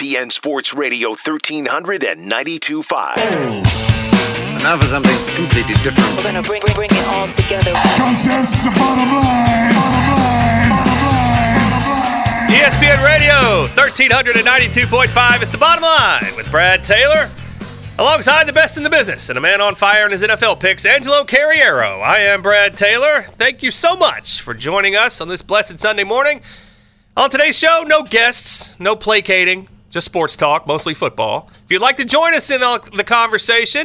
ESPN Sports Radio 1300 and 92.5. Now for something completely different. We're gonna bring it all together. Because that's the bottom line. ESPN Radio 1392.5 is the bottom line with Brad Taylor. Alongside the best in the business and a man on fire in his NFL picks, Angelo Carriero. I am Brad Taylor. Thank you so much for joining us on this blessed Sunday morning. On today's show, no guests, no placating, just sports talk, mostly football. If you'd like to join us in the conversation,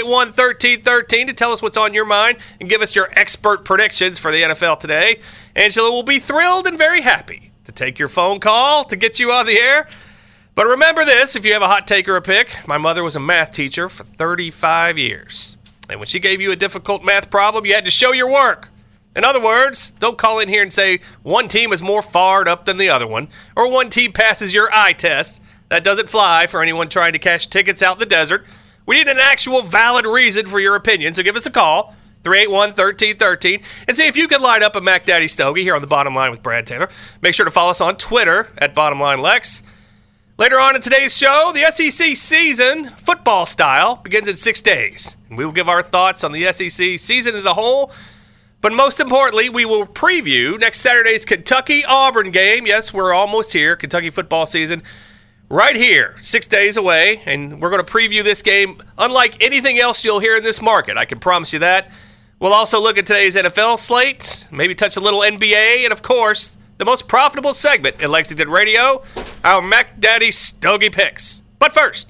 381-1313 to tell us what's on your mind and give us your expert predictions for the NFL today. Angelo will be thrilled and very happy to take your phone call to get you on the air. But remember this, if you have a hot take or a pick, my mother was a math teacher for 35 years. And when she gave you a difficult math problem, you had to show your work. In other words, don't call in here and say one team is more fired up than the other one, or one team passes your eye test. That doesn't fly for anyone trying to cash tickets out in the desert. We need an actual valid reason for your opinion, so give us a call, 381-1313, and see if you can light up a Mac Daddy Stogie here on the Bottom Line with Brad Taylor. Make sure to follow us on Twitter at BottomLineLex. Later on in today's show, the SEC season, football style, begins in 6 days. And we will give our thoughts on the SEC season as a whole. But most importantly, we will preview next Saturday's Kentucky-Auburn game. Yes, we're almost here, Kentucky football season, right here, 6 days away. And we're going to preview this game unlike anything else you'll hear in this market. I can promise you that. We'll also look at today's NFL slate, maybe touch a little NBA, and of course, the most profitable segment in Lexington Radio, our Mac Daddy Stogie Picks. But first,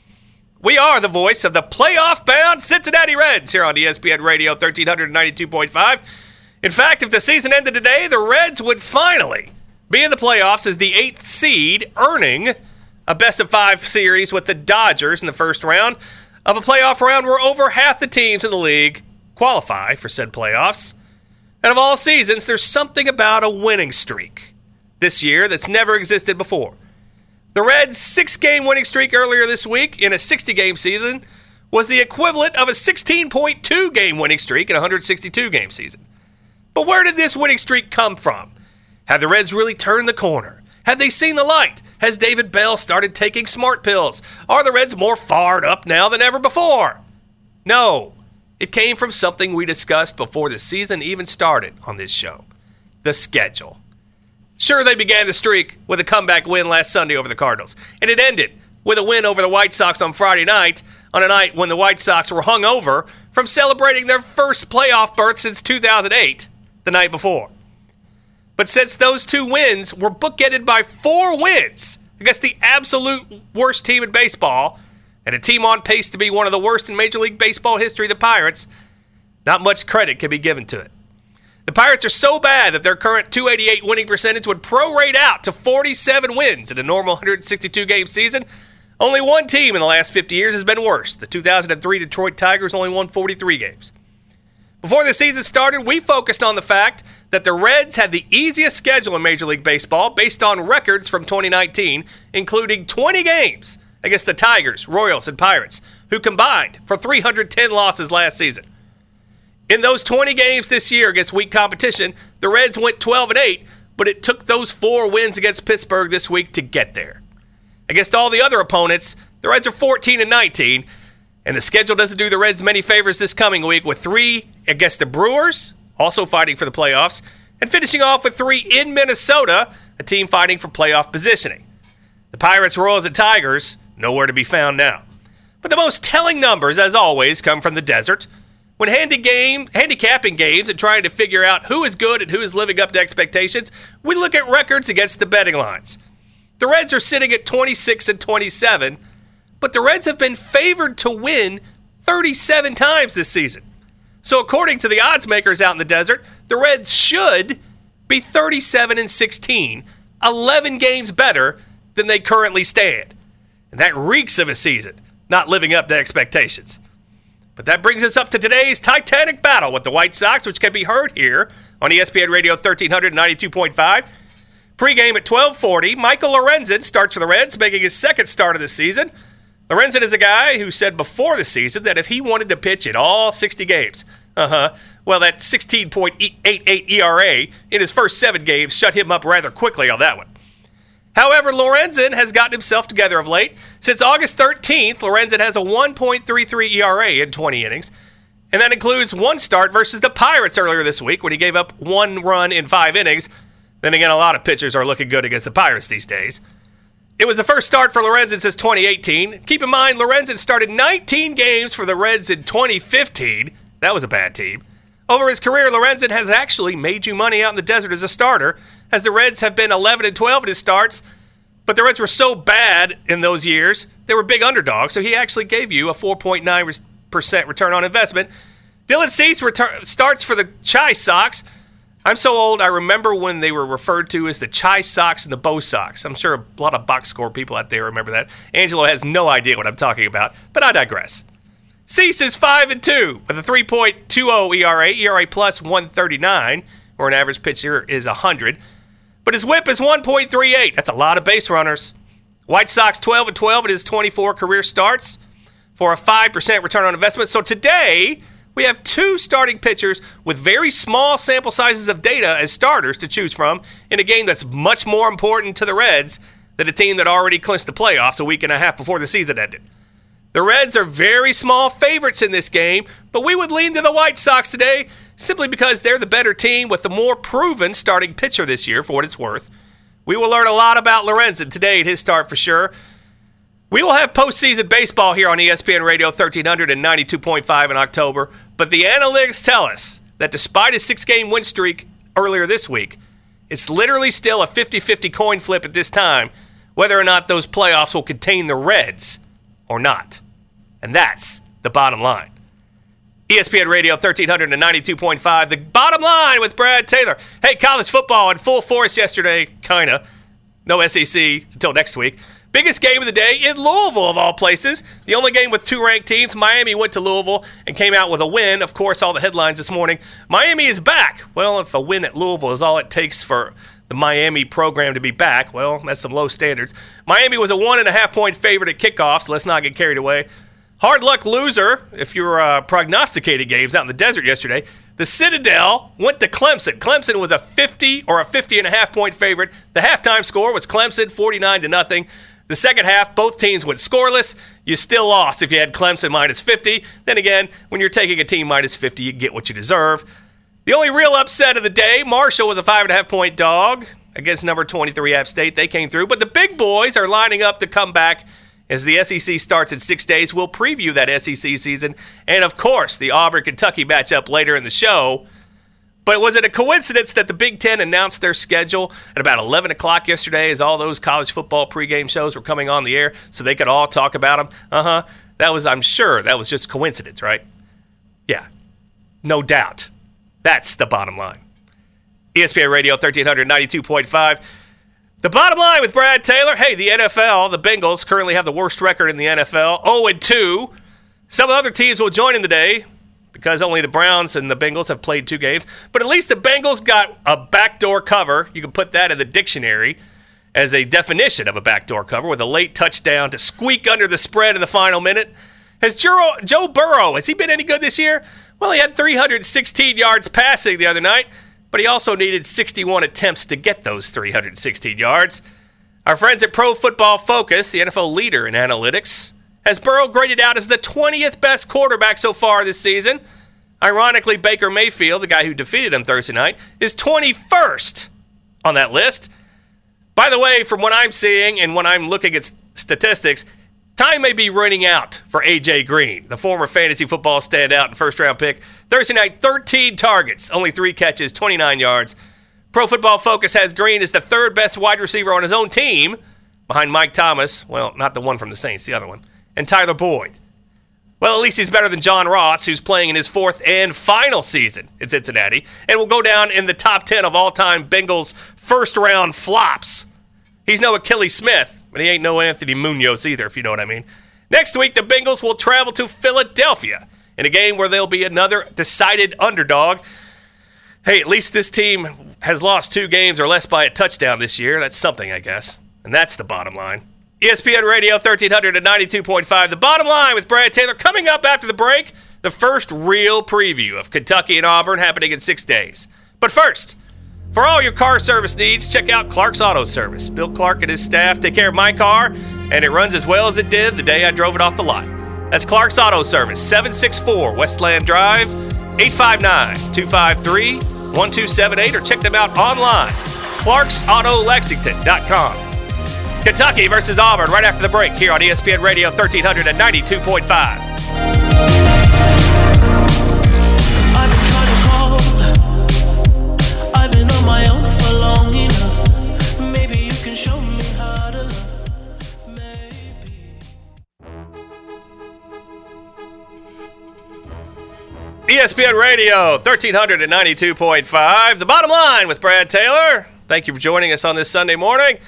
we are the voice of the playoff-bound Cincinnati Reds here on ESPN Radio 1392.5. In fact, if the season ended today, the Reds would finally be in the playoffs as the 8th seed, earning a best-of-5 series with the Dodgers in the first round of a playoff round where over half the teams in the league qualify for said playoffs. And of all seasons, there's something about a winning streak this year that's never existed before. The Reds' 6-game winning streak earlier this week in a 60-game season was the equivalent of a 16.2-game winning streak in a 162-game season. But where did this winning streak come from? Have the Reds really turned the corner? Have they seen the light? Has David Bell started taking smart pills? Are the Reds more fired up now than ever before? No. It came from something we discussed before the season even started on this show. The schedule. Sure, they began the streak with a comeback win last Sunday over the Cardinals, and it ended with a win over the White Sox on Friday night, on a night when the White Sox were hungover from celebrating their first playoff berth since 2008, the night before. But since those two wins were bookended by 4 wins against the absolute worst team in baseball, and a team on pace to be one of the worst in Major League Baseball history, the Pirates, not much credit can be given to it. The Pirates are so bad that their current .288 winning percentage would prorate out to 47 wins in a normal 162-game season. Only one team in the last 50 years has been worse. The 2003 Detroit Tigers only won 43 games. Before the season started, we focused on the fact that the Reds had the easiest schedule in Major League Baseball based on records from 2019, including 20 games against the Tigers, Royals, and Pirates, who combined for 310 losses last season. In those 20 games this year against weak competition, the Reds went 12-8, but it took those 4 wins against Pittsburgh this week to get there. Against all the other opponents, the Reds are 14-19, and the schedule doesn't do the Reds many favors this coming week with 3 against the Brewers, also fighting for the playoffs, and finishing off with 3 in Minnesota, a team fighting for playoff positioning. The Pirates, Royals, and Tigers, nowhere to be found now. But the most telling numbers, as always, come from the desert. When handicapping games and trying to figure out who is good and who is living up to expectations, we look at records against the betting lines. The Reds are sitting at 26-27, but the Reds have been favored to win 37 times this season. So according to the odds makers out in the desert, the Reds should be 37-16, 11 games better than they currently stand. And that reeks of a season not living up to expectations. But that brings us up to today's Titanic battle with the White Sox, which can be heard here on ESPN Radio 1392.5. Pre-game at 12:40, Michael Lorenzen starts for the Reds, making his second start of the season. Lorenzen is a guy who said before the season that if he wanted to pitch in all 60 games, well, that 16.88 ERA in his first 7 games shut him up rather quickly on that one. However, Lorenzen has gotten himself together of late. Since August 13th, Lorenzen has a 1.33 ERA in 20 innings. And that includes one start versus the Pirates earlier this week when he gave up 1 run in 5 innings. Then again, a lot of pitchers are looking good against the Pirates these days. It was the first start for Lorenzen since 2018. Keep in mind, Lorenzen started 19 games for the Reds in 2015. That was a bad team. Over his career, Lorenzen has actually made you money out in the desert as a starter, as the Reds have been 11-12 in his starts. But the Reds were so bad in those years, they were big underdogs, so he actually gave you a 4.9% return on investment. Dylan Cease starts for the Chi Sox. I'm so old, I remember when they were referred to as the Chi Sox and the Bo Sox. I'm sure a lot of box score people out there remember that. Angelo has no idea what I'm talking about, but I digress. Cease is 5-2 with a 3.20 ERA plus 139, where an average pitcher is 100. But his whip is 1.38. That's a lot of base runners. White Sox 12-12 in his 24 career starts for a 5% return on investment. So today, we have 2 starting pitchers with very small sample sizes of data as starters to choose from in a game that's much more important to the Reds than a team that already clinched the playoffs a week and a half before the season ended. The Reds are very small favorites in this game, but we would lean to the White Sox today simply because they're the better team with the more proven starting pitcher this year, for what it's worth. We will learn a lot about Lorenzen today at his start for sure. We will have postseason baseball here on ESPN Radio 1300 and 92.5 in October, but the analytics tell us that despite a 6-game win streak earlier this week, it's literally still a 50-50 coin flip at this time whether or not those playoffs will contain the Reds or not. And that's the bottom line. ESPN Radio 1300 and 92.5, the bottom line with Brad Taylor. Hey, college football in full force yesterday, kinda. No SEC until next week. Biggest game of the day in Louisville, of all places. The only game with 2 ranked teams. Miami went to Louisville and came out with a win. Of course, all the headlines this morning. Miami is back. Well, if a win at Louisville is all it takes for the Miami program to be back, well, that's some low standards. Miami was a 1.5-point favorite at kickoff, so let's not get carried away. Hard luck loser, if you were prognosticating games out in the desert yesterday. The Citadel went to Clemson. Clemson was a 50 or a 50.5-point favorite. The halftime score was Clemson 49-0. The second half, both teams went scoreless. You still lost if you had Clemson minus 50. Then again, when you're taking a team minus 50, you get what you deserve. The only real upset of the day, Marshall was a 5.5-point dog against number 23 App State. They came through. But the big boys are lining up to come back as the SEC starts in 6 days. We'll preview that SEC season. And, of course, the Auburn-Kentucky matchup later in the show. But was it a coincidence that the Big Ten announced their schedule at about 11 o'clock yesterday as all those college football pregame shows were coming on the air so they could all talk about them? I'm sure that was just coincidence, right? Yeah, no doubt. That's the bottom line. ESPN Radio 1300, 92.5. The bottom line with Brad Taylor. Hey, the NFL, the Bengals currently have the worst record in the NFL, 0-2. Some other teams will join in today, because only the Browns and the Bengals have played 2 games. But at least the Bengals got a backdoor cover. You can put that in the dictionary as a definition of a backdoor cover with a late touchdown to squeak under the spread in the final minute. Has Joe Burrow, has he been any good this year? Well, he had 316 yards passing the other night, but he also needed 61 attempts to get those 316 yards. Our friends at Pro Football Focus, the NFL leader in analytics, has Burrow graded out as the 20th best quarterback so far this season. Ironically, Baker Mayfield, the guy who defeated him Thursday night, is 21st on that list. By the way, from what I'm seeing and when I'm looking at statistics, time may be running out for A.J. Green, the former fantasy football standout and first-round pick. Thursday night, 13 targets, only 3 catches, 29 yards. Pro Football Focus has Green as the 3rd best wide receiver on his own team, behind Mike Thomas, well, not the one from the Saints, the other one, and Tyler Boyd. Well, at least he's better than John Ross, who's playing in his 4th and final season in Cincinnati, and will go down in the top 10 of all-time Bengals first-round flops. He's no Achilles Smith, but he ain't no Anthony Munoz either, if you know what I mean. Next week, the Bengals will travel to Philadelphia in a game where they'll be another decided underdog. Hey, at least this team has lost 2 games or less by a touchdown this year. That's something, I guess. And that's the bottom line. ESPN Radio 1300 and 92.5. The bottom line with Brad Taylor. Coming up after the break, the first real preview of Kentucky and Auburn happening in 6 days. But first, For all your car service needs, check out Clark's Auto Service. Bill Clark and his staff take care of my car, and it runs as well as it did the day I drove it off the lot. That's Clark's Auto Service, 764 Westland Drive, 859-253-1278, or check them out online, clarksautolexington.com. Kentucky versus Auburn right after the break here on ESPN Radio 1392.5. I've been trying to call. I've been on my own for long enough. Maybe you can show me how to love. Maybe. ESPN Radio 1392.5. The Bottom Line with Brad Taylor. Thank you for joining us on this Sunday morning.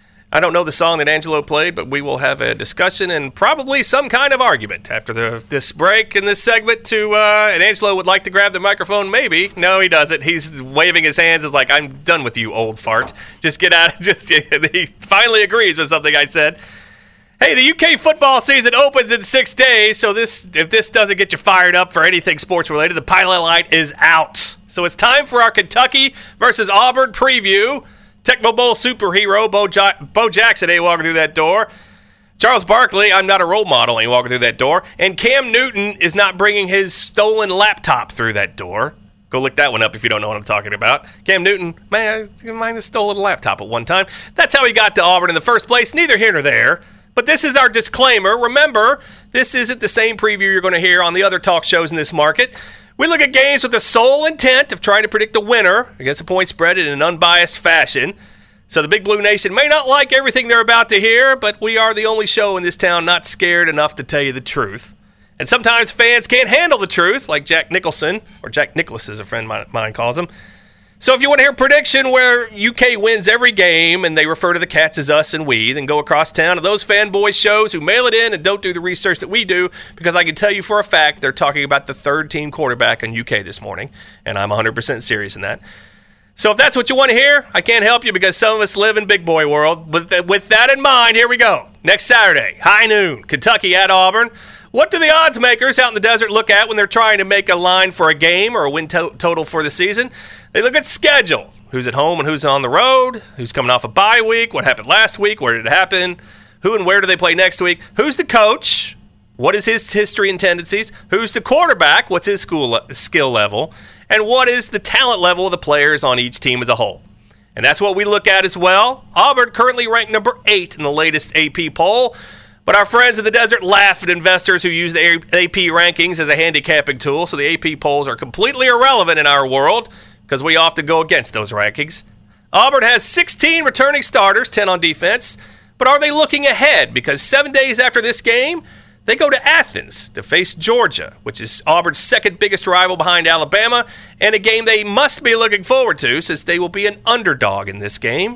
I don't know the song that Angelo played, but we will have a discussion and probably some kind of argument after this break in this segment. And Angelo would like to grab the microphone, maybe. No, he doesn't. He's waving his hands. It's like, I'm done with you, old fart. Just get out. He finally agrees with something I said. Hey, the UK football season opens in 6 days, so if this doesn't get you fired up for anything sports-related, the pilot light is out. So it's time for our Kentucky versus Auburn preview. Tecmo Bowl superhero Bo Jackson ain't walking through that door. Charles Barkley, I'm not a role model, ain't walking through that door. And Cam Newton is not bringing his stolen laptop through that door. Go look that one up if you don't know what I'm talking about. Cam Newton, man, I might have stolen a laptop at one time. That's how he got to Auburn in the first place. Neither here nor there. But this is our disclaimer. Remember, this isn't the same preview you're going to hear on the other talk shows in this market. We look at games with the sole intent of trying to predict a winner against a point spread in an unbiased fashion. So the Big Blue Nation may not like everything they're about to hear, but we are the only show in this town not scared enough to tell you the truth. And sometimes fans can't handle the truth, like Jack Nicholson, or Jack Nicholas as a friend of mine calls him. So if you want to hear a prediction where UK wins every game and they refer to the Cats as us and we, then go across town to those fanboy shows who mail it in and don't do the research that we do, because I can tell you for a fact they're talking about the third-team quarterback in UK this morning, and I'm 100% serious in that. So if that's what you want to hear, I can't help you because some of us live in big boy world. But with that in mind, here we go. Next Saturday, high noon, Kentucky at Auburn. What do the odds makers out in the desert look at when they're trying to make a line for a game or a win total for the season? They look at schedule. Who's at home and who's on the road? Who's coming off a bye week? What happened last week? Where did it happen? Who and where do they play next week? Who's the coach? What is his history and tendencies? Who's the quarterback? What's his skill level? And what is the talent level of the players on each team as a whole? And that's what we look at as well. Auburn currently ranked number 8 in the latest AP poll. But our friends in the desert laugh at investors who use the AP rankings as a handicapping tool, so the AP polls are completely irrelevant in our world because we often go against those rankings. Auburn has 16 returning starters, 10 on defense. But are they looking ahead? Because 7 days after this game, they go to Athens to face Georgia, which is Auburn's second biggest rival behind Alabama, and a game they must be looking forward to since they will be an underdog in this game.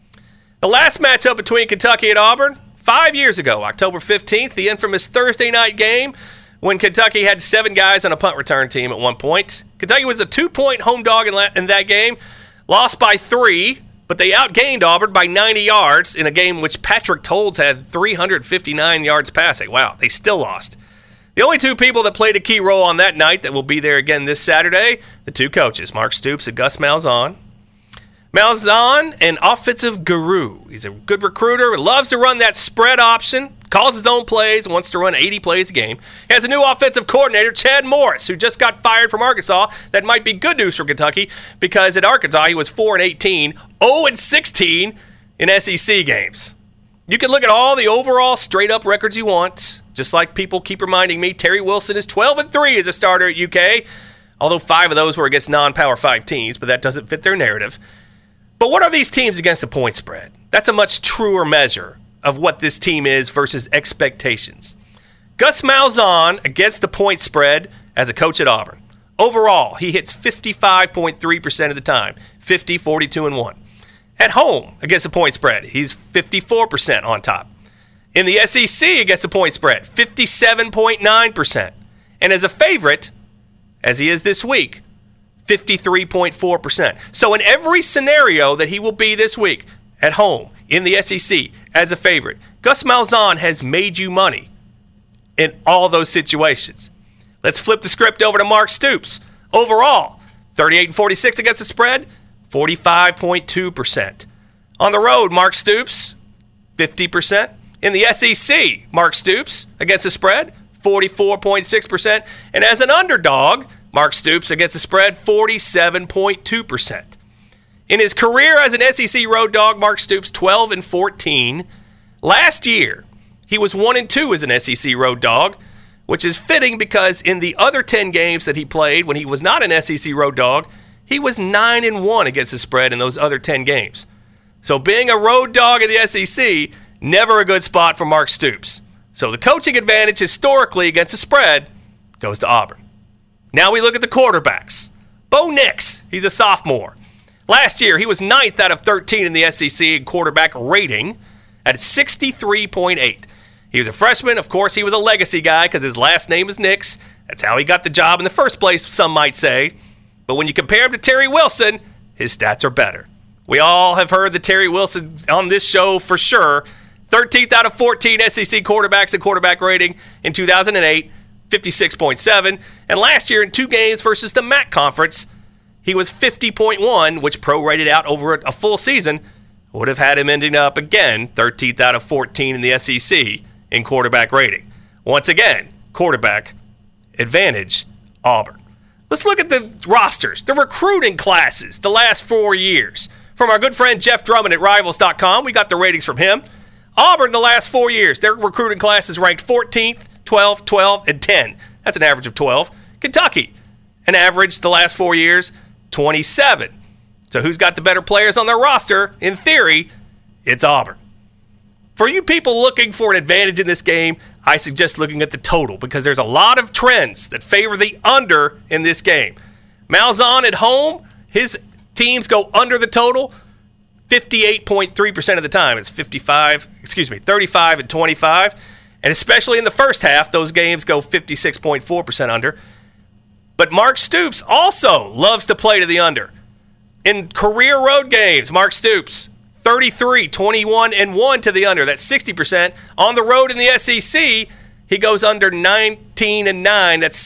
The last matchup between Kentucky and Auburn, 5 years ago, October 15th, the infamous Thursday night game when Kentucky had 7 guys on a punt return team at one point. Kentucky was a 2-point home dog in that game, lost by 3, but they outgained Auburn by 90 yards in a game which Patrick Tolles had 359 yards passing. Wow, they still lost. The only 2 people that played a key role on that night that will be there again this Saturday, the 2 coaches, Mark Stoops and Gus Malzahn. Malzahn, an offensive guru. He's a good recruiter, loves to run that spread option, calls his own plays, wants to run 80 plays a game. He has a new offensive coordinator, Chad Morris, who just got fired from Arkansas. That might be good news for Kentucky because at Arkansas he was 4-18, 0-16 in SEC games. You can look at all the overall straight-up records you want. Just like people keep reminding me, Terry Wilson is 12-3 as a starter at UK, although 5 of those were against non-Power 5 teams, but that doesn't fit their narrative. But what are these teams against the point spread? That's a much truer measure of what this team is versus expectations. Gus Malzahn against the point spread as a coach at Auburn. Overall, he hits 55.3% of the time, 50, 42, and 1. At home against the point spread, he's 54% on top. In the SEC against the point spread, 57.9%. And as a favorite, as he is this week, 53.4%. So in every scenario that he will be this week, at home, in the SEC, as a favorite, Gus Malzahn has made you money in all those situations. Let's flip the script over to Mark Stoops. Overall, 38-46 against the spread, 45.2%. On the road, Mark Stoops, 50%. In the SEC, Mark Stoops against the spread, 44.6%. And as an underdog, Mark Stoops against the spread, 47.2%. In his career as an SEC road dog, Mark Stoops, 12-14. Last year, he was 1-2 as an SEC road dog, which is fitting because in the other 10 games that he played when he was not an SEC road dog, he was 9-1 against the spread in those other 10 games. So being a road dog in the SEC, never a good spot for Mark Stoops. So the coaching advantage historically against the spread goes to Auburn. Now we look at the quarterbacks. Bo Nix, he's a sophomore. Last year, he was 9th out of 13 in the SEC in quarterback rating at 63.8. He was a freshman. Of course, he was a legacy guy because his last name is Nix. That's how he got the job in the first place, some might say. But when you compare him to Terry Wilson, his stats are better. We all have heard that Terry Wilson on this show for sure. 13th out of 14 SEC quarterbacks in quarterback rating in 2008, 56.7. And last year in 2 games versus the MAC conference, he was 50.1, which prorated out over a full season, would have had him ending up again 13th out of 14 in the SEC in quarterback rating. Once again, quarterback advantage, Auburn. Let's look at the rosters, the recruiting classes the last 4 years. From our good friend Jeff Drummond at Rivals.com, we got the ratings from him. Auburn the last 4 years, their recruiting classes ranked 14th, 12, 12, and 10. That's an average of 12. Kentucky, an average the last 4 years, 27. So who's got the better players on their roster? In theory, it's Auburn. For you people looking for an advantage in this game, I suggest looking at the total because there's a lot of trends that favor the under in this game. Malzahn at home, his teams go under the total 58.3% of the time. It's 35 and 25. And especially in the first half, those games go 56.4% under. But Mark Stoops also loves to play to the under. In career road games, Mark Stoops, 33, 21, and 1 to the under. That's 60%. On the road in the SEC, he goes under 19 and 9. That's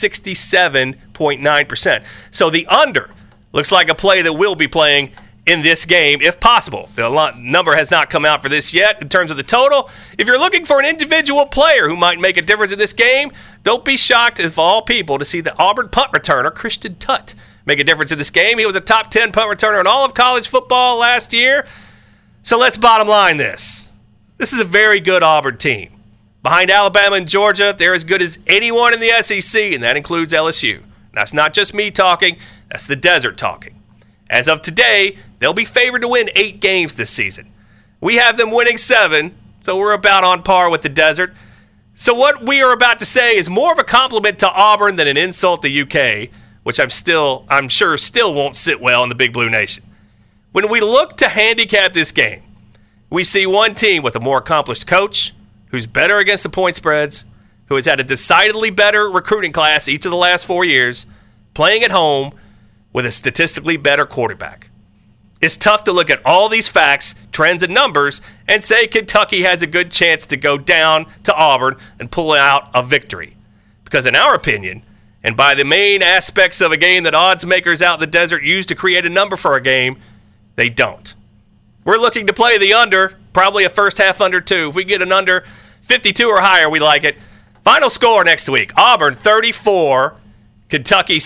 67.9%. So the under looks like a play that we'll be playing in this game, if possible. The number has not come out for this yet in terms of the total. If you're looking for an individual player who might make a difference in this game, don't be shocked, of all people, to see the Auburn punt returner, Christian Tutt, make a difference in this game. He was a top 10 punt returner in all of college football last year. So let's bottom line this. This is a very good Auburn team. Behind Alabama and Georgia, they're as good as anyone in the SEC, and that includes LSU. That's not just me talking, that's the desert talking. As of today, they'll be favored to win 8 games this season. We have them winning 7, so we're about on par with the desert. So what we are about to say is more of a compliment to Auburn than an insult to UK, which I'm sure still won't sit well in the Big Blue Nation. When we look to handicap this game, we see one team with a more accomplished coach, who's better against the point spreads, who has had a decidedly better recruiting class each of the last 4 years, playing at home with a statistically better quarterback. It's tough to look at all these facts, trends, and numbers and say Kentucky has a good chance to go down to Auburn and pull out a victory. Because in our opinion, and by the main aspects of a game that odds makers out in the desert use to create a number for a game, they don't. We're looking to play the under, probably a first half under 2. If we get an under 52 or higher, we like it. Final score next week, Auburn 34, Kentucky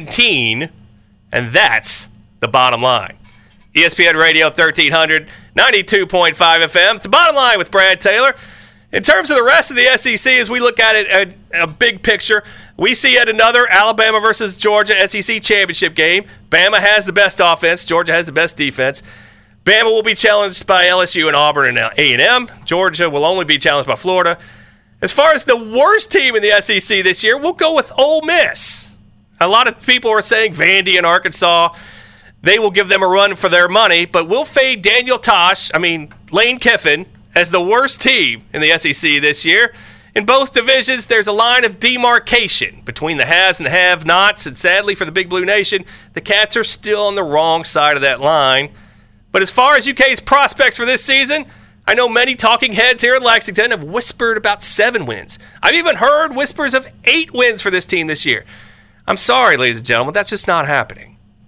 17, and that's the bottom line. ESPN Radio 1300, 92.5 FM. It's the bottom line with Brad Taylor. In terms of the rest of the SEC, as we look at it, a big picture, we see yet another Alabama versus Georgia SEC championship game. Bama has the best offense. Georgia has the best defense. Bama will be challenged by LSU and Auburn and A&M. Georgia will only be challenged by Florida. As far as the worst team in the SEC this year, we'll go with Ole Miss. A lot of people are saying Vandy and Arkansas. They will give them a run for their money, but we'll fade Lane Kiffin as the worst team in the SEC this year. In both divisions, there's a line of demarcation between the haves and the have-nots, and sadly for the Big Blue Nation, the Cats are still on the wrong side of that line. But as far as UK's prospects for this season, I know many talking heads here in Lexington have whispered about 7 wins. I've even heard whispers of 8 wins for this team this year. I'm sorry, ladies and gentlemen, that's just not happening.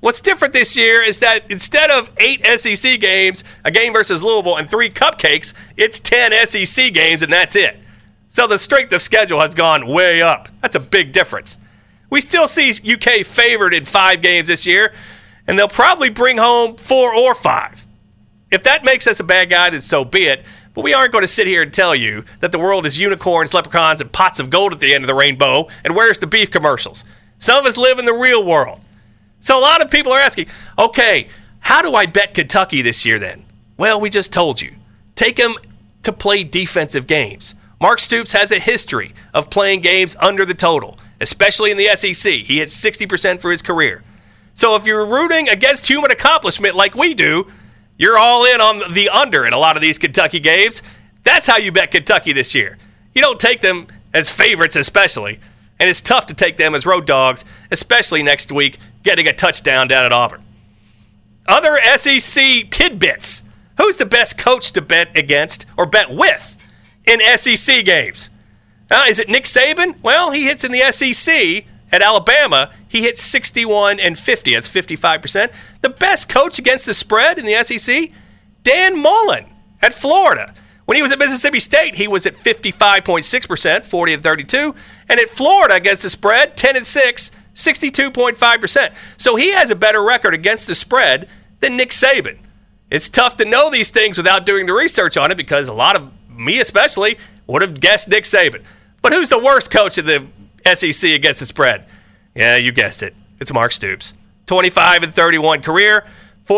What's different this year is that instead of 8 SEC games, a game versus Louisville, and 3 cupcakes, it's 10 SEC games, and that's it. So the strength of schedule has gone way up. That's a big difference. We still see UK favored in 5 games this year, and they'll probably bring home 4 or 5. If that makes us a bad guy, then so be it. But we aren't going to sit here and tell you that the world is unicorns, leprechauns, and pots of gold at the end of the rainbow, and where's the beef commercials? Some of us live in the real world. So a lot of people are asking, okay, how do I bet Kentucky this year then? Well, we just told you. Take them to play defensive games. Mark Stoops has a history of playing games under the total, especially in the SEC. He hits 60% for his career. So if you're rooting against human accomplishment like we do, you're all in on the under in a lot of these Kentucky games. That's how you bet Kentucky this year. You don't take them as favorites especially, and it's tough to take them as road dogs, especially next week getting a touchdown down at Auburn. Other SEC tidbits. Who's the best coach to bet against or bet with in SEC games? Is it Nick Saban? Well, he hits in the SEC at Alabama. He hits 61 and 50. That's 55%. The best coach against the spread in the SEC? Dan Mullen at Florida. When he was at Mississippi State, he was at 55.6%, 40 and 32. And at Florida against the spread, 10 and 6, 62.5%. So he has a better record against the spread than Nick Saban. It's tough to know these things without doing the research on it because a lot of me especially would have guessed Nick Saban. But who's the worst coach of the SEC against the spread? Yeah, you guessed it. It's Mark Stoops. 25 and 31 career,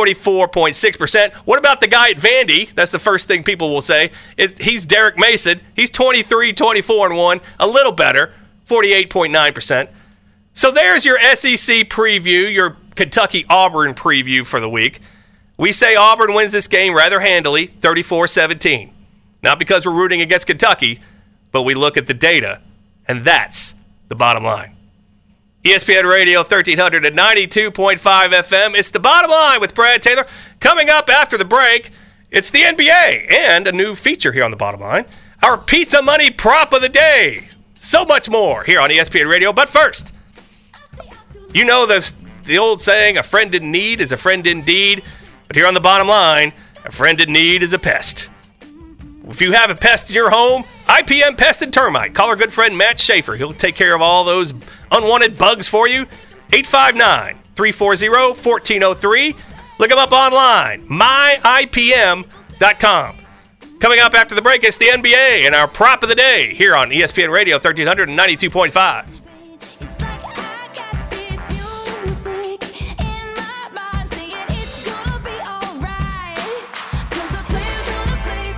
44.6%. What about the guy at Vandy? That's the first thing people will say. He's Derek Mason. He's 23, 24 and 1, a little better, 48.9%. So there's your SEC preview, your Kentucky-Auburn preview for the week. We say Auburn wins this game rather handily, 34-17. Not because we're rooting against Kentucky, but we look at the data, and that's the bottom line. ESPN Radio 1392.5 FM. It's the bottom line with Brad Taylor. Coming up after the break, it's the NBA and a new feature here on the bottom line. Our pizza money prop of the day. So much more here on ESPN Radio. But first, you know the old saying, a friend in need is a friend indeed. But here on the bottom line, a friend in need is a pest. If you have a pest in your home, IPM Pest and Termite. Call our good friend Matt Schaefer. He'll take care of all those unwanted bugs for you. 859-340-1403. Look him up online, myipm.com. Coming up after the break, it's the NBA and our prop of the day here on ESPN Radio 1392.5. It's like I got this music in my mind saying it's gonna be alright. 'Cause the players gonna play.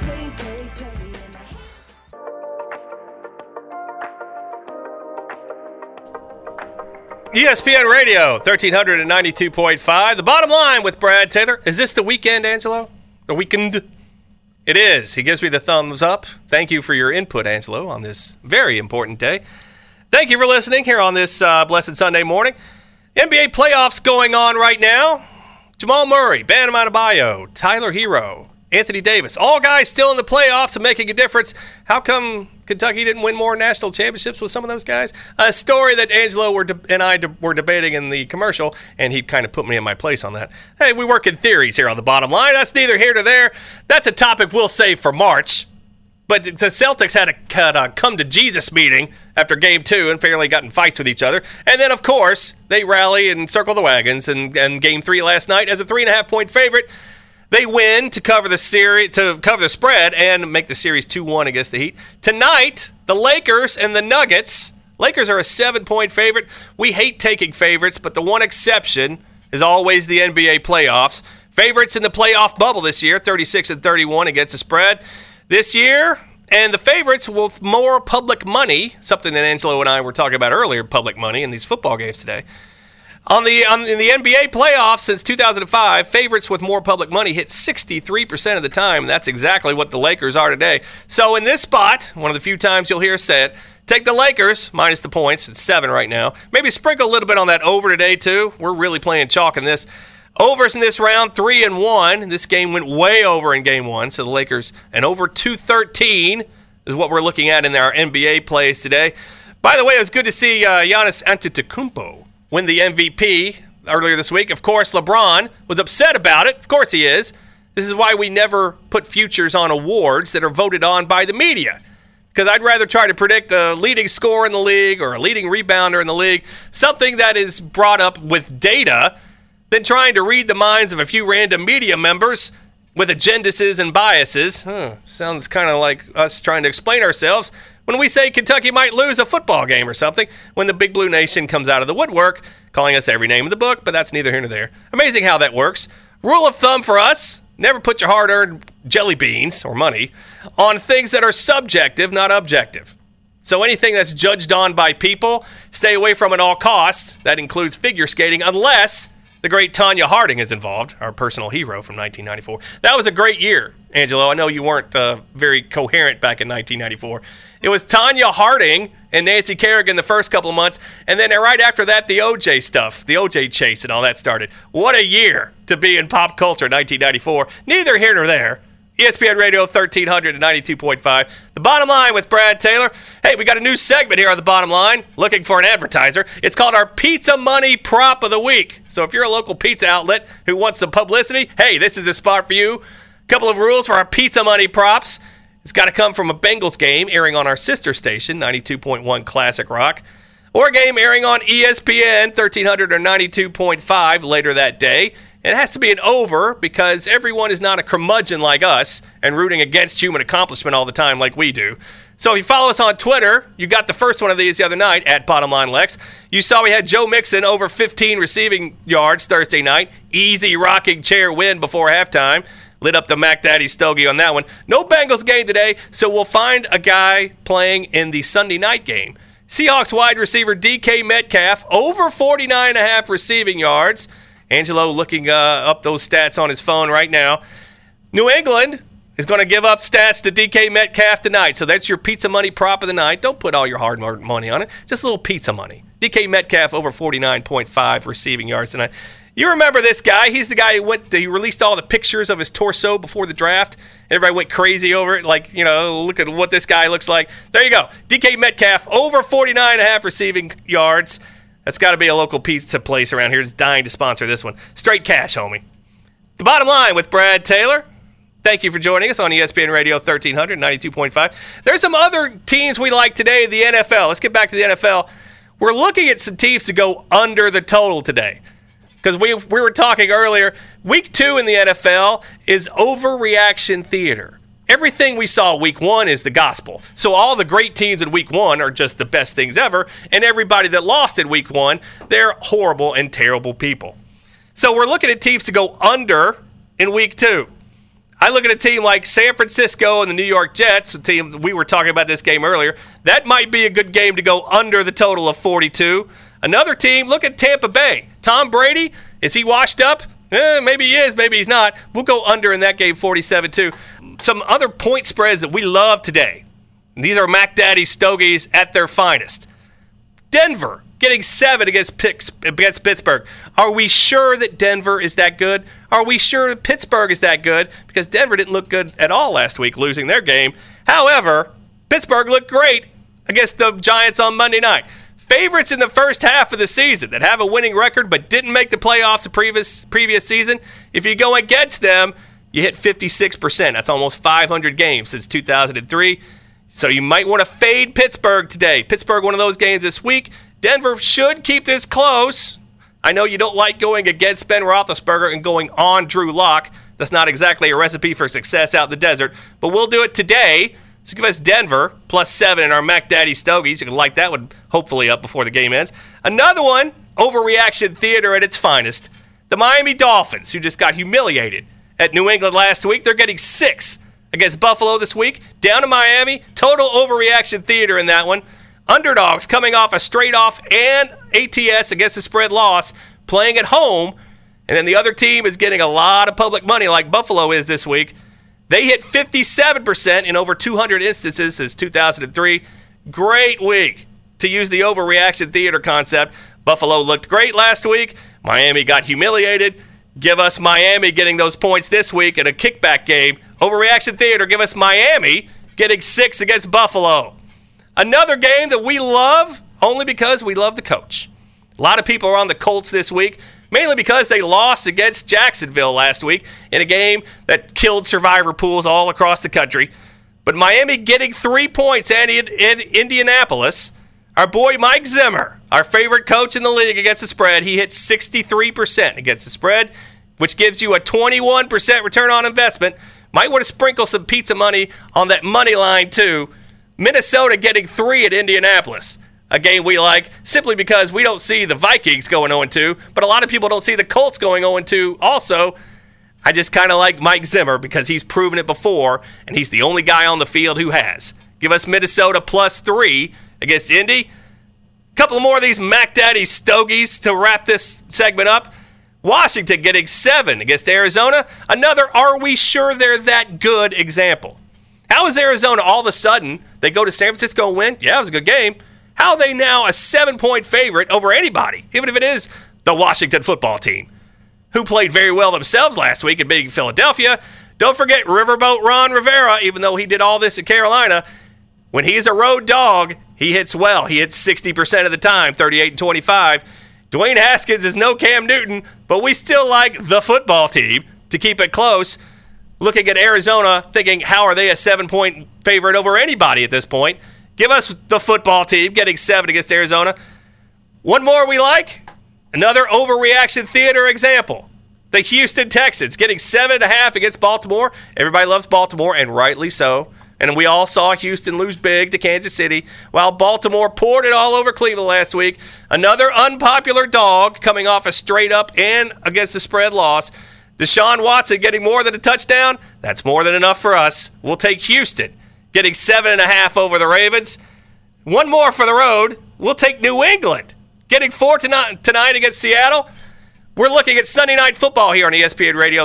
ESPN Radio 1392.5. The bottom line with Brad Taylor. Is this the weekend, Angelo? The weekend? It is. He gives me the thumbs up. Thank you for your input, Angelo, on this very important day. Thank you for listening here on this blessed Sunday morning. NBA playoffs going on right now. Jamal Murray, Bam Adebayo, Tyler Hero, Anthony Davis, all guys still in the playoffs and making a difference. How come Kentucky didn't win more national championships with some of those guys? A story that Angelo and I were debating in the commercial, and he kind of put me in my place on that. Hey, we work in theories here on the bottom line. That's neither here nor there. That's a topic we'll save for March. But the Celtics had a come-to-Jesus meeting after Game 2 and fairly got in fights with each other. And then, of course, they rally and circle the wagons. And Game 3 last night, as a 3.5-point favorite, they win to cover the series, to cover the spread and make the series 2-1 against the Heat. Tonight, the Lakers and the Nuggets. Lakers are a 7-point favorite. We hate taking favorites, but the one exception is always the NBA playoffs. Favorites in the playoff bubble this year, 36-31 against the spread. This year, and the favorites with more public money, something that Angelo and I were talking about earlier, public money in these football games today. In the NBA playoffs since 2005, favorites with more public money hit 63% of the time, and that's exactly what the Lakers are today. So in this spot, one of the few times you'll hear us say it, take the Lakers minus the points. It's 7 right now. Maybe sprinkle a little bit on that over today, too. We're really playing chalk in this. Overs in this round, 3-1. This game went way over in Game 1, so the Lakers, an over 213 is what we're looking at in our NBA plays today. By the way, it was good to see Giannis Antetokounmpo win the MVP. earlier this week. Of course, LeBron was upset about it. Of course he is. This is why we never put futures on awards that are voted on by the media. Because I'd rather try to predict a leading scorer in the league or a leading rebounder in the league, something that is brought up with data, than trying to read the minds of a few random media members with agendas and biases. Sounds kind of like us trying to explain ourselves when we say Kentucky might lose a football game or something, when the Big Blue Nation comes out of the woodwork, calling us every name in the book, but that's neither here nor there. Amazing how that works. Rule of thumb for us, never put your hard-earned jelly beans or money on things that are subjective, not objective. So anything that's judged on by people, stay away from at all costs. That includes figure skating, unless the great Tanya Harding is involved, our personal hero from 1994. That was a great year, Angelo. I know you weren't very coherent back in 1994. It was Tanya Harding and Nancy Kerrigan the first couple of months, and then right after that, the OJ stuff, the OJ chase and all that started. What a year to be in pop culture, 1994. Neither here nor there. ESPN Radio 1300 and 92.5. The Bottom Line with Brad Taylor. Hey, we got a new segment here on The Bottom Line, looking for an advertiser. It's called our Pizza Money Prop of the Week. So if you're a local pizza outlet who wants some publicity, hey, this is a spot for you. Couple of rules for our Pizza Money Props. It's got to come from a Bengals game airing on our sister station, 92.1 Classic Rock, or a game airing on ESPN 1300 or 92.5 later that day. It has to be an over because everyone is not a curmudgeon like us and rooting against human accomplishment all the time like we do. So if you follow us on Twitter, you got the first one of these the other night at BottomLineLex. You saw we had Joe Mixon over 15 receiving yards Thursday night. Easy rocking chair win before halftime. Lit up the Mac Daddy Stogie on that one. No Bengals game today, so we'll find a guy playing in the Sunday night game. Seahawks wide receiver DK Metcalf over 49.5 receiving yards. Angelo looking up those stats on his phone right now. New England is going to give up stats to DK Metcalf tonight. So that's your pizza money prop of the night. Don't put all your hard-earned money on it. Just a little pizza money. DK Metcalf over 49.5 receiving yards tonight. You remember this guy. He's the guy who he released all the pictures of his torso before the draft. Everybody went crazy over it. Like, look at what this guy looks like. There you go. DK Metcalf over 49.5 receiving yards. That's got to be a local pizza place around here that's dying to sponsor this one. Straight cash, homie. The Bottom Line with Brad Taylor. Thank you for joining us on ESPN Radio 1300, 92.5. There's some other teams we like today, the NFL. Let's get back to the NFL. We're looking at some teams to go under the total today. Because we were talking earlier, week 2 in the NFL is overreaction theater. Everything we saw week 1 is the gospel. So all the great teams in week 1 are just the best things ever, and everybody that lost in week 1, they're horrible and terrible people. So we're looking at teams to go under in week 2. I look at a team like San Francisco and the New York Jets, a team, we were talking about this game earlier. That might be a good game to go under the total of 42. Another team, look at Tampa Bay. Tom Brady, is he washed up? Maybe he is, maybe he's not. We'll go under in that game, 47-2. Some other point spreads that we love today. These are Mac Daddy Stogies at their finest. Denver getting 7 against Pittsburgh. Are we sure that Denver is that good? Are we sure that Pittsburgh is that good? Because Denver didn't look good at all last week, losing their game. However, Pittsburgh looked great against the Giants on Monday night. Favorites in the first half of the season that have a winning record but didn't make the playoffs the previous season, if you go against them, you hit 56%. That's almost 500 games since 2003. So you might want to fade Pittsburgh today. Pittsburgh, one of those games this week. Denver should keep this close. I know you don't like going against Ben Roethlisberger and going on Drew Lock. That's not exactly a recipe for success out in the desert. But we'll do it today. So give us Denver plus 7 in our Mac Daddy Stogies. You can light that one hopefully up before the game ends. Another one, overreaction theater at its finest. The Miami Dolphins, who just got humiliated at New England last week. They're getting 6 against Buffalo this week. Down to Miami. Total overreaction theater in that one. Underdogs coming off a straight-off and ATS against the spread loss, playing at home. And then the other team is getting a lot of public money like Buffalo is this week. They hit 57% in over 200 instances since 2003. Great week to use the overreaction theater concept. Buffalo looked great last week. Miami got humiliated. Give us Miami getting those points this week in a kickback game. Overreaction theater, give us Miami getting 6 against Buffalo. Another game that we love only because we love the coach. A lot of people are on the Colts this week. mainly because they lost against Jacksonville last week in a game that killed survivor pools all across the country. But Miami getting 3 points in Indianapolis. Our boy Mike Zimmer, our favorite coach in the league against the spread, he hit 63% against the spread, which gives you a 21% return on investment. Might want to sprinkle some pizza money on that money line too. Minnesota getting 3 at Indianapolis. A game we like simply because we don't see the Vikings going 0-2, but a lot of people don't see the Colts going 0-2 also. I just kind of like Mike Zimmer because he's proven it before, and he's the only guy on the field who has. Give us Minnesota +3 against Indy. A couple more of these Mac Daddy stogies to wrap this segment up. Washington getting 7 against Arizona. Another are we sure they're that good example. How is Arizona all of a sudden, they go to San Francisco and win? Yeah, it was a good game. How are they now a 7-point favorite over anybody, even if it is the Washington football team, who played very well themselves last week in beating Philadelphia? Don't forget Riverboat Ron Rivera, even though he did all this at Carolina. When he's a road dog, he hits well. He hits 60% of the time, 38-25. Dwayne Haskins is no Cam Newton, but we still like the football team to keep it close. Looking at Arizona, thinking, how are they a 7-point favorite over anybody at this point? Give us the football team getting 7 against Arizona. One more we like, another overreaction theater example. The Houston Texans getting 7.5 against Baltimore. Everybody loves Baltimore, and rightly so. And we all saw Houston lose big to Kansas City, while Baltimore poured it all over Cleveland last week. Another unpopular dog coming off a straight-up and against the spread loss. Deshaun Watson getting more than a touchdown. That's more than enough for us. We'll take Houston getting 7.5 over the Ravens. One more for the road. We'll take New England getting 4 tonight against Seattle. We're looking at Sunday Night Football here on ESPN Radio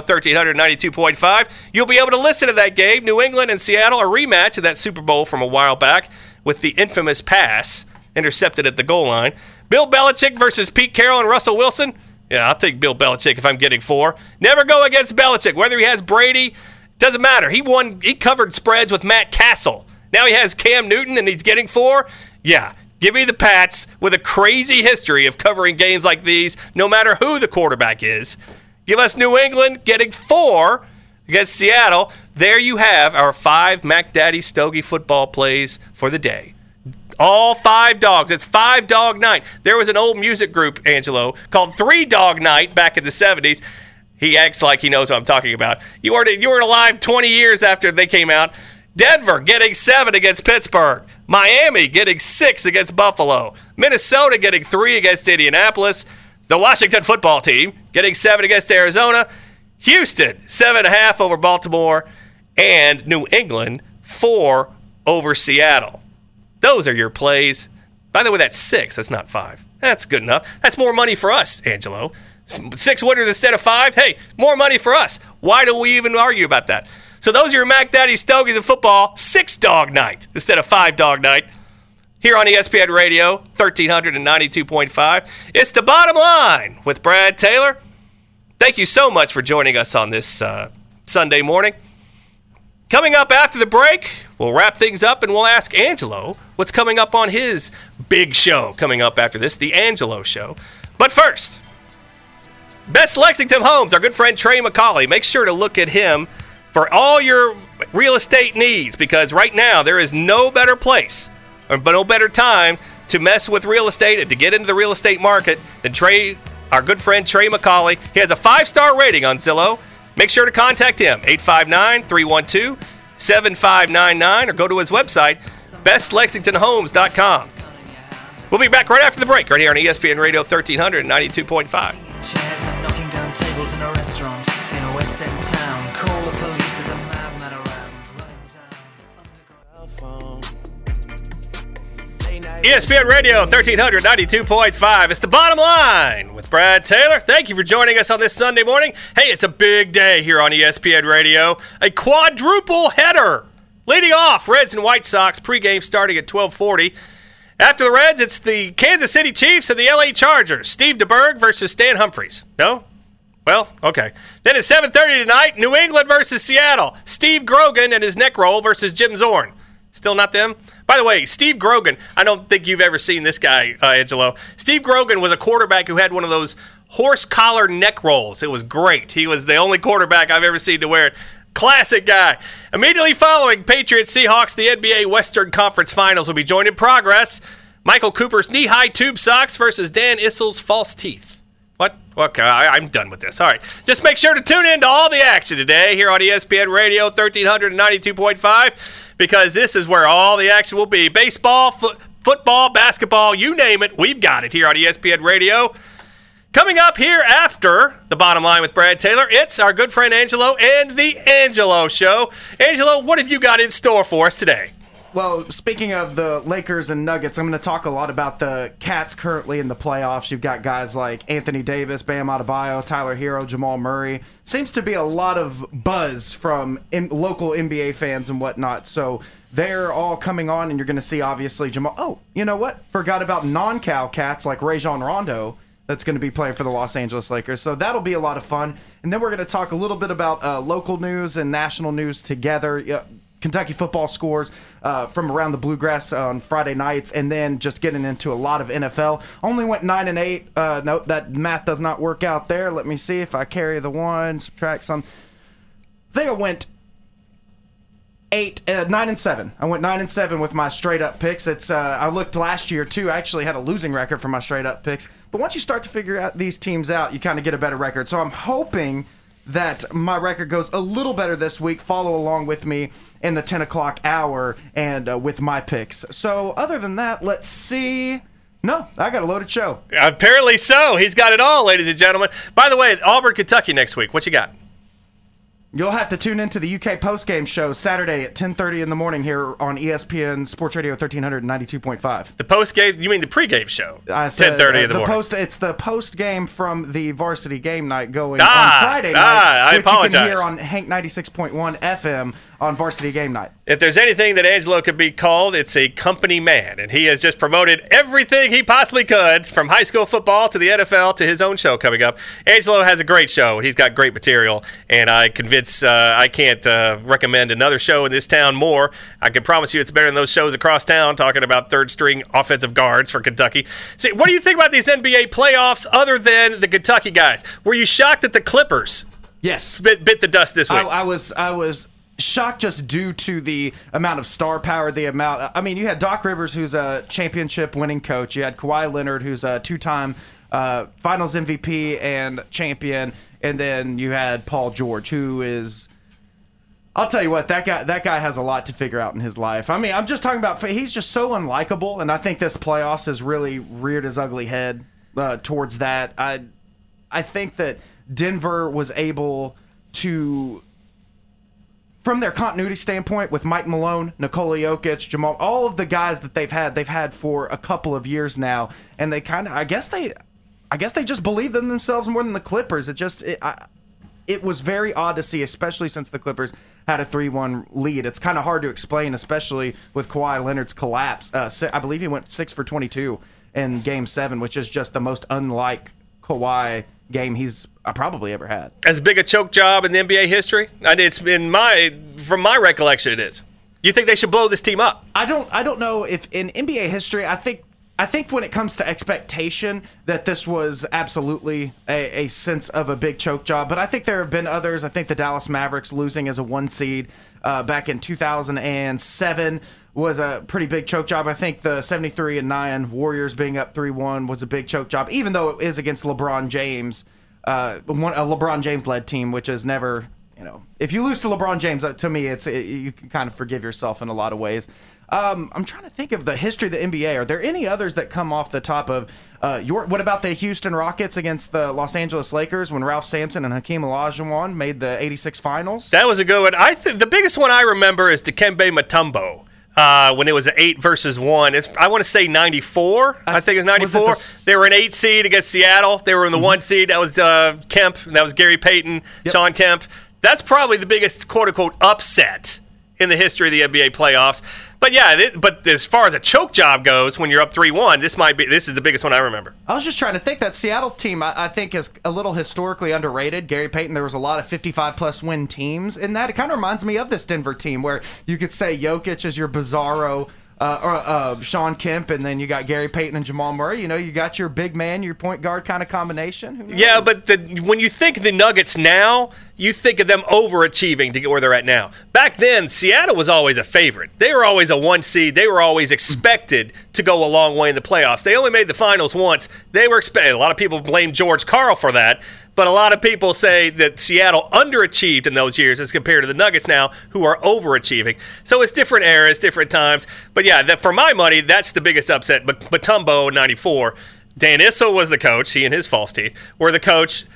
1392.5. You'll be able to listen to that game, New England and Seattle, a rematch of that Super Bowl from a while back with the infamous pass intercepted at the goal line. Bill Belichick versus Pete Carroll and Russell Wilson. Yeah, I'll take Bill Belichick if I'm getting 4. Never go against Belichick. Whether he has Brady, doesn't matter. He covered spreads with Matt Castle. Now he has Cam Newton and he's getting 4. Yeah. Give me the Pats with a crazy history of covering games like these, no matter who the quarterback is. Give us New England getting 4 against Seattle. There you have our 5 Mac Daddy Stogie football plays for the day. All 5 dogs. It's 5 Dog Night. There was an old music group, Angelo, called 3 Dog Night back in the 70s. He acts like he knows what I'm talking about. You were alive 20 years after they came out. Denver getting 7 against Pittsburgh. Miami getting 6 against Buffalo. Minnesota getting 3 against Indianapolis. The Washington football team getting 7 against Arizona. Houston, 7.5 over Baltimore. And New England, 4 over Seattle. Those are your plays. By the way, that's 6. That's not 5. That's good enough. That's more money for us, Angelo. 6 winners instead of 5. Hey, more money for us. Why do we even argue about that? So those are your Mac Daddy Stogies of football. 6 Dog Night instead of 5 Dog Night. Here on ESPN Radio, 1392.5. It's The Bottom Line with Brad Taylor. Thank you so much for joining us on this Sunday morning. Coming up after the break, we'll wrap things up and we'll ask Angelo what's coming up on his big show coming up after this, The Angelo Show. But first, Best Lexington Homes, our good friend Trey McCauley. Make sure to look at him for all your real estate needs, because right now there is no better place or no better time to mess with real estate and to get into the real estate market than Trey, our good friend Trey McCauley. He has a 5-star rating on Zillow. Make sure to contact him, 859-312-7599, or go to his website, bestlexingtonhomes.com. We'll be back right after the break, right here on ESPN Radio 1392.5. Chairs and knocking down tables in a restaurant in a West End town. Call the police, there's a madman around, running down underground. ESPN Radio 1392.5. It's The Bottom Line with Brad Taylor. Thank you for joining us on this Sunday morning. Hey, it's a big day here on ESPN Radio. A quadruple header. Leading off, Reds and White Sox pregame starting at 12:40. After the Reds, it's the Kansas City Chiefs and the LA Chargers. Steve DeBerg versus Stan Humphries. No? Well, okay. Then at 7:30 tonight, New England versus Seattle. Steve Grogan and his neck roll versus Jim Zorn. Still not them? By the way, Steve Grogan, I don't think you've ever seen this guy, Angelo. Steve Grogan was a quarterback who had one of those horse collar neck rolls. It was great. He was the only quarterback I've ever seen to wear it. Classic guy. Immediately following Patriots Seahawks, the NBA Western Conference Finals will be joined in progress. Michael Cooper's knee-high tube socks versus Dan Issel's false teeth. What? Okay, I'm done with this. All right. Just make sure to tune in to all the action today here on ESPN Radio 1392.5 because this is where all the action will be. Baseball, football, basketball, you name it. We've got it here on ESPN Radio. Coming up here after the Bottom Line with Brad Taylor, it's our good friend Angelo and the Angelo Show. Angelo, what have you got in store for us today? Well, speaking of the Lakers and Nuggets, I'm going to talk a lot about the Cats currently in the playoffs. You've got guys like Anthony Davis, Bam Adebayo, Tyler Hero, Jamal Murray. Seems to be a lot of buzz from local NBA fans and whatnot. So they're all coming on, and you're going to see, obviously, Jamal. Oh, you know what? Forgot about non-Cal Cats like Rajon Rondo that's going to be playing for the Los Angeles Lakers. So that'll be a lot of fun. And then we're going to talk a little bit about local news and national news together. Kentucky football scores from around the Bluegrass on Friday nights, and then just getting into a lot of NFL. Only went 9-8. Nope, that math does not work out there. Let me see if I carry the one, subtract some. I think I went 9-7. I went 9-7 with my straight up picks. It's I looked last year too. I actually had a losing record for my straight up picks. But once you start to figure out these teams out, you kind of get a better record. So I'm hoping that my record goes a little better this week. Follow along with me in the 10 o'clock hour and with my picks. So other than that, let's see. No, I got a loaded show. Apparently so. He's got it all, ladies and gentlemen. By the way, Auburn, Kentucky next week. What you got? You'll have to tune into the UK postgame show Saturday at 10:30 in the morning here on ESPN Sports Radio 1392.5. The postgame? You mean the pregame show? 10:30 in the morning. It's the postgame from the varsity game night going on Friday night, I which apologize. you can hear on Hank 96.1 FM on varsity game night. If there's anything that Angelo could be called, it's a company man, and he has just promoted everything he possibly could, from high school football to the NFL to his own show coming up. Angelo has a great show. He's got great material, and I can't recommend another show in this town more. I can promise you it's better than those shows across town talking about third-string offensive guards for Kentucky. See, what do you think about these NBA playoffs other than the Kentucky guys? Were you shocked that the Clippers Yes. bit the dust this week? I was shocked just due to the amount of star power, the amount. I mean, you had Doc Rivers, who's a championship-winning coach. You had Kawhi Leonard, who's a two-time Finals MVP and champion, and then you had Paul George, who is. I'll tell you what, that guy has a lot to figure out in his life. I mean, I'm just talking about he's just so unlikable, and I think this playoffs has really reared his ugly head towards that. I think that Denver was able to, from their continuity standpoint, with Mike Malone, Nikola Jokic, Jamal, all of the guys that they've had for a couple of years now, and they kind of, I guess they just believe in themselves more than the Clippers. It was very odd to see, especially since the Clippers had a 3-1 lead. It's kind of hard to explain, especially with Kawhi Leonard's collapse. I believe he went 6 for 22 in Game 7, which is just the most unlike Kawhi game he's probably ever had. As big a choke job in the NBA history? It's been from my recollection, it is. You think they should blow this team up? I don't know if in NBA history. I think when it comes to expectation that this was absolutely a sense of a big choke job. But I think there have been others. I think the Dallas Mavericks losing as a 1 seed back in 2007 was a pretty big choke job. I think the 73-9 Warriors being up 3-1 was a big choke job, even though it is against LeBron James, a LeBron James-led team, which is never, if you lose to LeBron James, to me, you can kind of forgive yourself in a lot of ways. I'm trying to think of the history of the NBA. Are there any others that come off the top of what about the Houston Rockets against the Los Angeles Lakers when Ralph Sampson and Hakeem Olajuwon made the 86 finals? That was a good one. The biggest one I remember is Dikembe Mutombo. When it was an 8-1. I want to say 94. I think it was 94. They were an 8 seed against Seattle. They were in the 1 seed. That was Kemp. That was Gary Payton, Sean Kemp. That's probably the biggest quote-unquote upset in the history of the NBA playoffs. But yeah, but as far as a choke job goes, when you're up 3-1, this is the biggest one I remember. I was just trying to think. That Seattle team, I think, is a little historically underrated. Gary Payton, there was a lot of 55-plus win teams in that. It kind of reminds me of this Denver team where you could say Jokic is your Bizarro, Sean Kemp, and then you got Gary Payton and Jamal Murray. You know, you got your big man, your point guard kind of combination. Who knows? Yeah, but when you think of the Nuggets now, you think of them overachieving to get where they're at now. Back then, Seattle was always a favorite. They were always a 1 seed. They were always expected to go a long way in the playoffs. They only made the finals once. They were expected. A lot of people blame George Karl for that, but a lot of people say that Seattle underachieved in those years as compared to the Nuggets now, who are overachieving. So it's different eras, different times. But yeah, for my money, that's the biggest upset. But Mutombo in '94, Dan Issel was the coach. He and his false teeth were the coach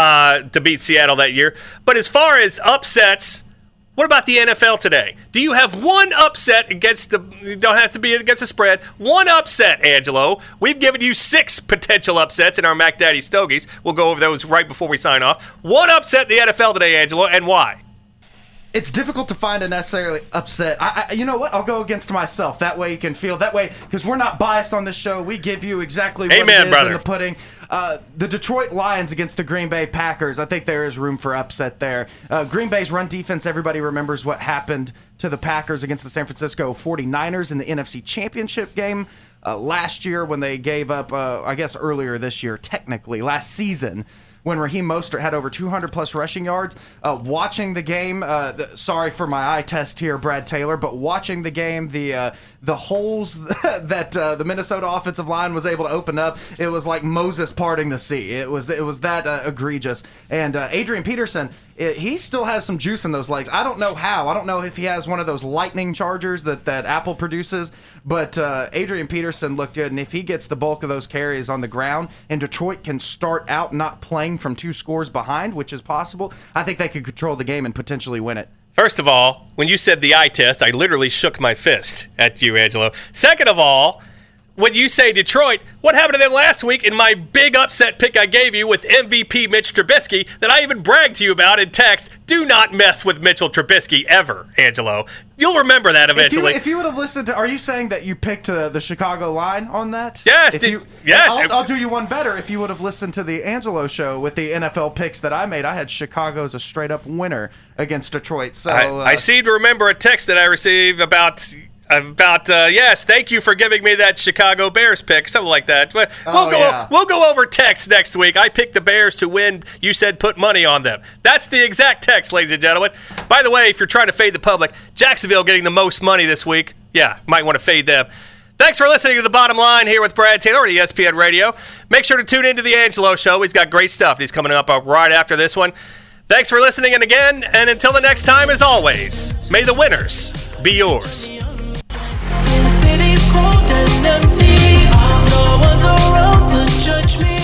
to beat Seattle that year. But as far as upsets, what about the NFL today? Do you have one upset against you don't have to be against the spread. One upset, Angelo. We've given you 6 potential upsets in our Mac Daddy Stogies. We'll go over those right before we sign off. One upset in the NFL today, Angelo, and why? It's difficult to find a necessarily upset. You know what? I'll go against myself. That way you can feel that way, because we're not biased on this show. We give you exactly what Amen, it is brother. in the pudding. The Detroit Lions against the Green Bay Packers. I think there is room for upset there. Green Bay's run defense, everybody remembers what happened to the Packers against the San Francisco 49ers in the NFC Championship game last year when they gave up, I guess earlier this year, technically, last season, when Raheem Mostert had over 200-plus rushing yards. Watching the game, sorry for my eye test here, Brad Taylor, but watching the game, the holes that the Minnesota offensive line was able to open up, it was like Moses parting the sea. It was that egregious. And Adrian Peterson, he still has some juice in those legs. I don't know how. I don't know if he has one of those lightning chargers that Apple produces, but Adrian Peterson looked good, and if he gets the bulk of those carries on the ground, and Detroit can start out not playing from 2 scores behind, which is possible, I think they could control the game and potentially win it. First of all, when you said the eye test, I literally shook my fist at you, Angelo. Second of all, when you say Detroit, what happened to them last week in my big upset pick I gave you with MVP Mitch Trubisky that I even bragged to you about in text? Do not mess with Mitchell Trubisky ever, Angelo. You'll remember that eventually. If you would have listened to, are you saying that you picked the Chicago line on that? Yes. Yes. I'll do you one better. If you would have listened to the Angelo show with the NFL picks that I made, I had Chicago as a straight up winner against Detroit. So I seem to remember a text that I received about yes, thank you for giving me that Chicago Bears pick, something like that. We'll go over text next week. I picked the Bears to win. You said put money on them. That's the exact text, ladies and gentlemen. By the way, if you're trying to fade the public, Jacksonville getting the most money this week. Yeah, might want to fade them. Thanks for listening to The Bottom Line here with Brad Taylor at ESPN Radio. Make sure to tune into the Angelo Show. He's got great stuff. He's coming up right after this one. Thanks for listening, and again, and until the next time, as always, may the winners be yours. Since city's cold and empty, no one's around to judge me.